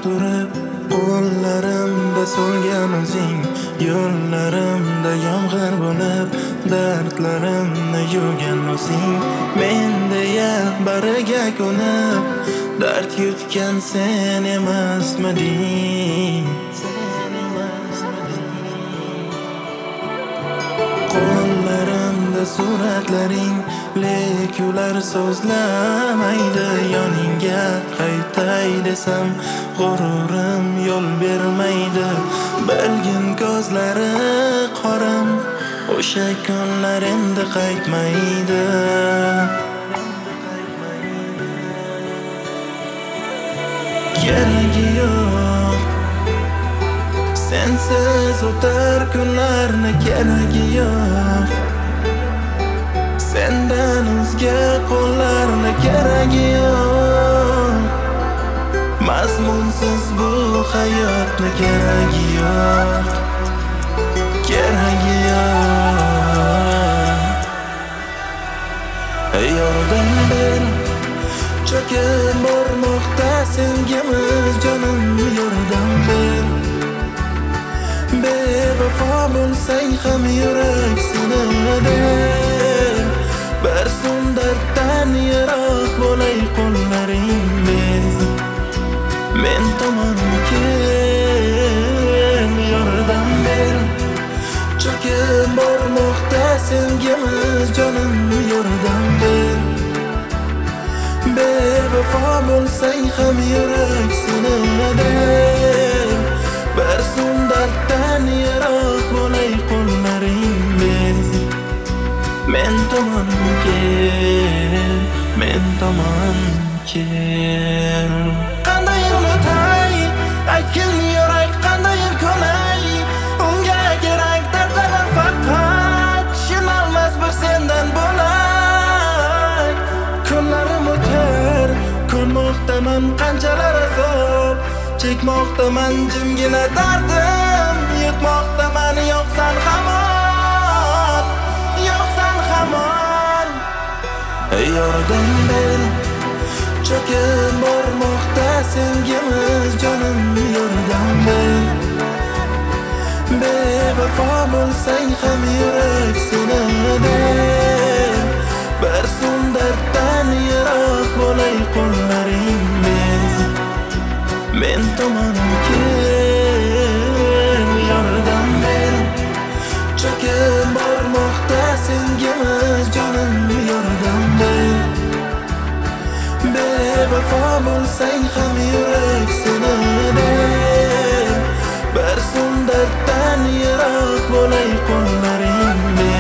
turib, qo'llarimda so'lgan o'zing, yo'llarimda yomg'ir bo'lib, dardlarimni yuvgan o'zing. Men deya bariga ko'nib, dard yutgan sen emasmiding? Qo'llarimda suratlaring, lek ular so'zlamaydi. Yoningga qaytay desam, g'ururim yo'l bermaydi. Bilgin ko'zlari qoram, o'sha kunlar endi qaytmaydi. Keragi yo'q sensiz o'tar kunlarni, keragi yo'q sendan o'zga qo'llarni, keragi yo'q mazmunsiz bu hayotni, keragi yo'q, keragi yo'q. Yordam ber, cho'kib bormoqda sevgimiz, jonim yordam ber. Bevafo bo'lsang ham yurak sinadi. Bir so'm darddan yiroq bo'lay qo'llaring ber. Men tomon kel, yordam ber. Cho'kib bormoqda sevgimiz, jonim yordam ber. Bevafo bo'lsang ham yurak sinadi. Bir so'm darddan yiroq bo'lay qo'llaring ber. Men tomon kel, men tomon kel. Qanday unutay, aytgin yurak qanday ko'nay. Unga kerak dardlar faqat tushunolmas bir sendan bo'lay. Kunlarim o'tar, ko'rmoqdaman qanchalar azob, chekmoqdaman jimgina dardim, yutmoqdaman yo'qsan hamon, yo'qsan hamon. Yordam ber, cho'kib bormoqda sevgimiz, jonim yordam ber. Bevafo bo'lsang ham yurak sinadi. Bir so'm darddan yiroq bo'lay qo'llaring ber. Men tomon kel, yordam ber. Cho'kib bormoqda sevgimiz, jonim yordam ber. Bevafo bo'lsang ham yurak sinadi. Bir so'm darddan yiroq bo'lay qo'llaring ber.